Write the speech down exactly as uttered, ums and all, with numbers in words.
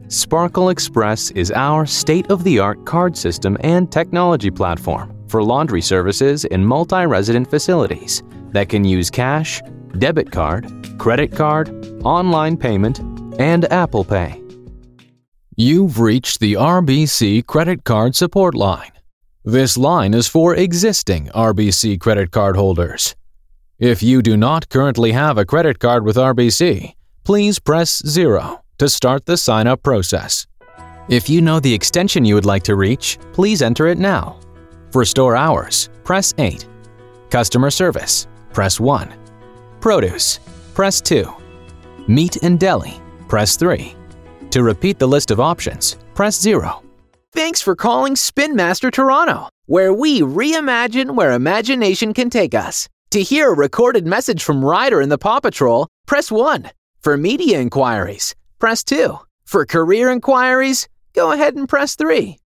Sparkle Express is our state-of-the-art card system and technology platform for laundry services in multi-resident facilities that can use cash, debit card, credit card, online payment, and Apple Pay. You've reached the R B C Credit Card Support Line. This line is for existing R B C credit card holders. If you do not currently have a credit card with R B C, please press zero to start the sign-up process. If you know the extension you would like to reach, please enter it now. For store hours, press eight. Customer service, press one. Produce, press two. Meat and deli, press three. To repeat the list of options, press zero. Thanks for calling Spin Master Toronto, where we reimagine where imagination can take us. To hear a recorded message from Ryder and the Paw Patrol, press one. For media inquiries, press two. For career inquiries, go ahead and press three.